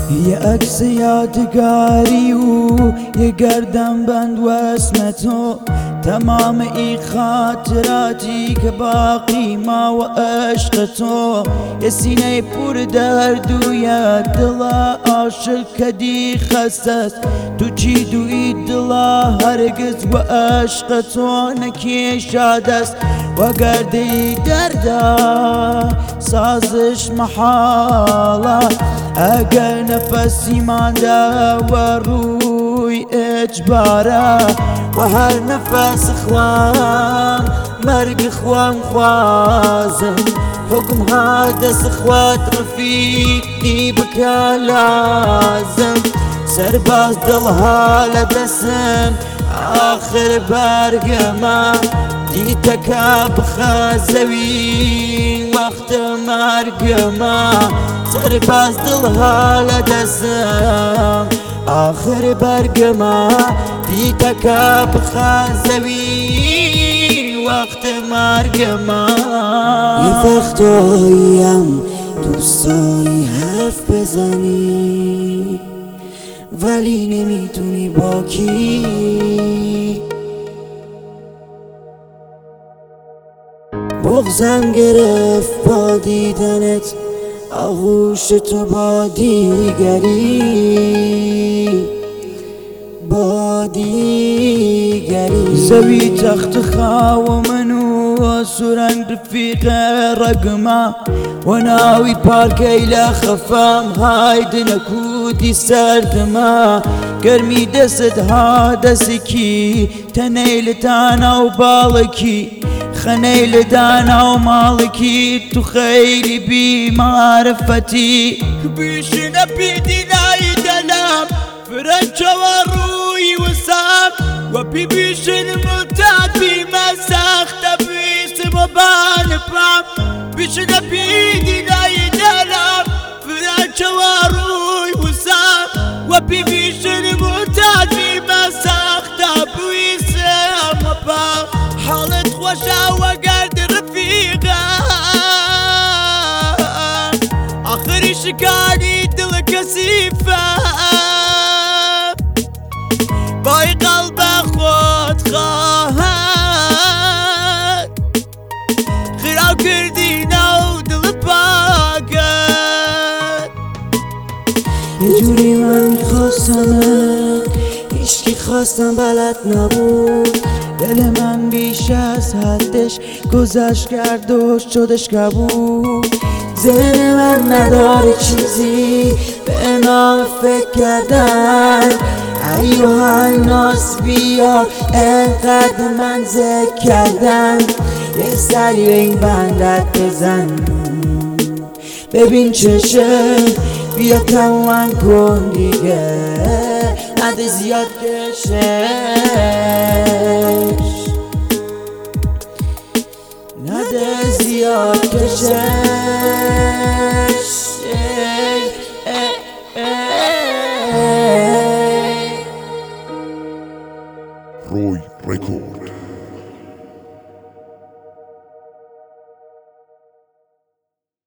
یه عکس یادگاری و یه گردن بند و اسم تو، تمام این خاطراتی که باقی ما و عشق تو. یه سینه پر درد و یه دلا عاشق کدی خستست، تو چی دوی دلا هرگز و عشق تو نکی شادست. و گردی دردا سازش محاله، اگر نفسی مانده و روی اجباره، و هر نفس خوام مرگ خوام خوازم، حکم ها دست خوات رفیقی بکا لازم. سرباز دلها لدسم آخر برگما، دیتکا بخازوی وقت مرگما. سرباز دلها لدسم آخر برگما، دیتکا بخازوی وقت مرگما. یه وقتاییم دوست داری حرف بزنی ولی نمیدونی با کی. بغضم گرفت با دیدنت، آغوش تو با دیگری، با دیگری. زوی تخت خاو منو سرنگ رفیق رقمه، و ناوی پارکی لخفام هاید نکودی سردمه. گرمی دست ها دسکی تنیل تانا و بالکی، خنيل دانا ومالكي تو خيلي بمعرفتي. بيشنا بيدنا يدلام فرنش وروي وسام، وبيبيشن ملتات بمساخت بيسم وبان برام. بيشنا بيدنا يدلام فرنش وروي وسام، وبيبيشن ملتات بمساخت بيسم وبان. حالت خوشا وقرد رفيقة آخر شكاني دل كسيفة، باي قلب خود خواهد خراو كردينا ودل باقد. یه جوری من خواستمت هیچکی خواستم بلد نبود. دل من بیش از حدش گذشت کرد و شدش کبود. ذهن من نداره چیزی به نام فکر کردن. ایوه الناس بیا انقدر من ذکر کردن. یه سری به این بندت بزن ببین چشه، بیا تمومن کن دیگه نده زیاد کشه.